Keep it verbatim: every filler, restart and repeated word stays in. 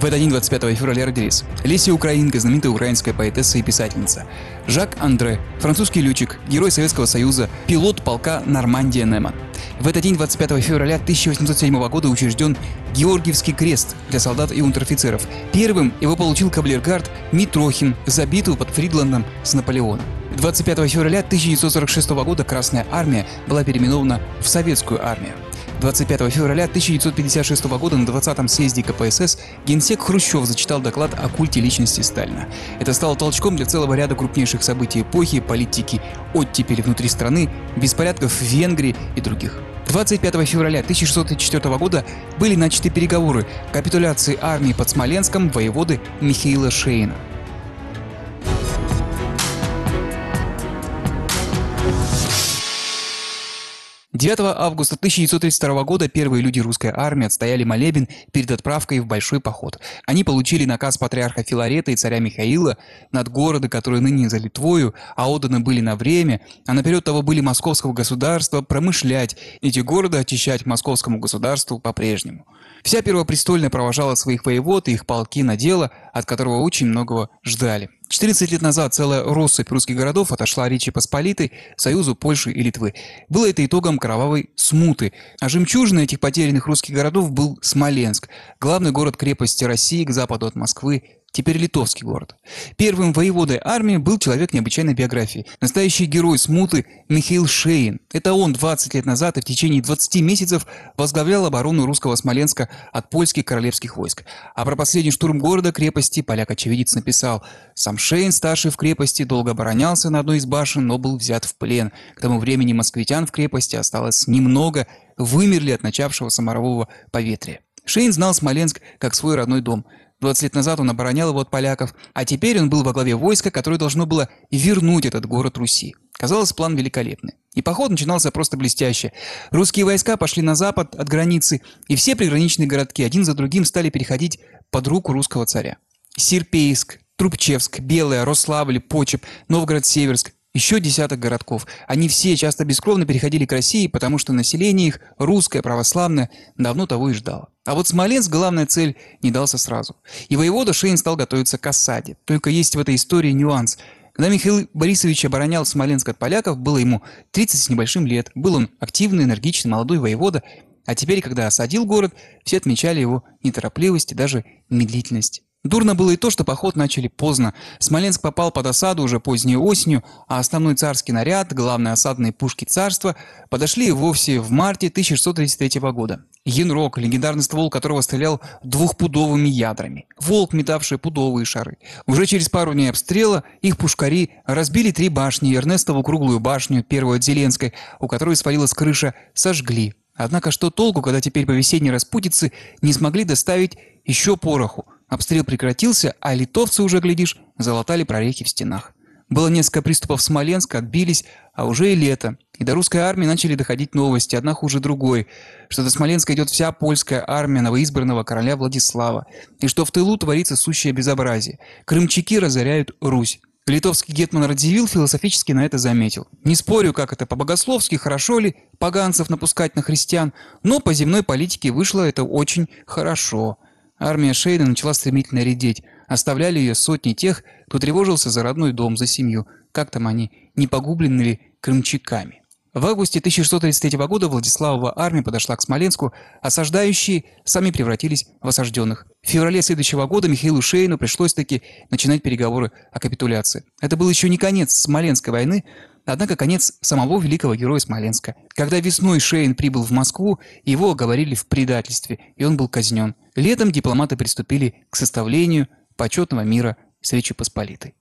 этот день, двадцать пятого февраля, родились Леся Украинка, знаменитая украинская поэтесса и писательница; Жак Андре, французский летчик, герой Советского Союза, пилот полка Нормандия-Неман. В этот день, двадцать пятого февраля тысяча восемьсот седьмого года, учрежден Георгиевский крест для солдат и унтер-офицеров. Первым его получил кавалергард Митрохин за битву под Фридландом с Наполеоном. двадцать пятого февраля тысяча девятьсот сорок шестого года Красная армия была переименована в Советскую армию. двадцать пятого февраля тысяча девятьсот пятьдесят шестого года на двадцатом съезде ка пэ эс эс генсек Хрущев зачитал доклад о культе личности Сталина. Это стало толчком для целого ряда крупнейших событий эпохи, политики, оттепели внутри страны, беспорядков в Венгрии и других. двадцать пятого февраля тысяча шестьсот тридцать четвёртого года были начаты переговоры о капитуляции армии под Смоленском воеводы Михаила Шейна. девятого августа тысяча девятьсот тридцать второго года первые люди русской армии отстояли молебен перед отправкой в большой поход. Они получили наказ патриарха Филарета и царя Михаила над города, которые ныне за Литвою, а отданы были на время, а наперед того были московского государства, промышлять, эти города очищать московскому государству по-прежнему. Вся Первопрестольная провожала своих воевод и их полки на дело, от которого очень многого ждали. четырнадцать лет назад целая россыпь русских городов отошла Речи Посполитой, Союзу Польши и Литвы. Было это итогом кровавой смуты. А жемчужиной этих потерянных русских городов был Смоленск, главный город-крепости России к западу от Москвы, теперь литовский город. Первым воеводой армии был человек необычайной биографии, настоящий герой смуты Михаил Шейн. Это он двадцать лет назад и в течение двадцати месяцев возглавлял оборону русского Смоленска от польских королевских войск. А про последний штурм города крепости поляк-очевидец написал: «Сам Шейн, старший в крепости, долго оборонялся на одной из башен, но был взят в плен. К тому времени москвитян в крепости осталось немного, вымерли от начавшегося морового поветрия». Шейн знал Смоленск как свой родной дом. двадцать лет назад он оборонял его от поляков, а теперь он был во главе войска, которое должно было вернуть этот город Руси. Казалось, план великолепный. И поход начинался просто блестяще. Русские войска пошли на запад от границы, и все приграничные городки один за другим стали переходить под руку русского царя. Серпейск, Трубчевск, Белая, Рославль, Почеп, Новгород-Северск, еще десяток городков. Они все часто бескровно переходили к России, потому что население их, русское, православное, давно того и ждало. А вот Смоленск, главная цель, не дался сразу. И воевода Шейн стал готовиться к осаде. Только есть в этой истории нюанс. Когда Михаил Борисович оборонял Смоленск от поляков, было ему тридцать с небольшим лет. Был он активный, энергичный, молодой воевода. А теперь, когда осадил город, все отмечали его неторопливость и даже медлительность. Дурно было и то, что поход начали поздно. Смоленск попал под осаду уже поздней осенью, а основной царский наряд, главные осадные пушки царства, подошли и вовсе в марте тысяча шестьсот тридцать третьего года. Янрок, легендарный ствол которого стрелял двухпудовыми ядрами. Волк, метавший пудовые шары. Уже через пару дней обстрела их пушкари разбили три башни: Эрнестову круглую башню, первую от Зеленской, у которой свалилась крыша, сожгли. Однако что толку, когда теперь по весенней распутице не смогли доставить еще пороху? Обстрел прекратился, а литовцы уже, глядишь, залатали прорехи в стенах. Было несколько приступов Смоленска, отбились, а уже и лето. И до русской армии начали доходить новости, одна хуже другой, что до Смоленска идет вся польская армия новоизбранного короля Владислава, и что в тылу творится сущее безобразие. Крымчаки разоряют Русь. Литовский гетман Радзивилл философически на это заметил: «Не спорю, как это по-богословски, хорошо ли поганцев напускать на христиан, но по земной политике вышло это очень хорошо». Армия Шейна начала стремительно редеть. Оставляли ее сотни тех, кто тревожился за родной дом, за семью. Как там они, не погублены ли крымчаками? В августе тысяча шестьсот тридцать третьего года Владиславова армия подошла к Смоленску, осаждающие сами превратились в осажденных. В феврале следующего года Михаилу Шейну пришлось-таки начинать переговоры о капитуляции. Это был еще не конец Смоленской войны, однако конец самого великого героя Смоленска. Когда весной Шейн прибыл в Москву, его оговорили в предательстве, и он был казнен. Летом дипломаты приступили к составлению почетного мира с Речью Посполитой.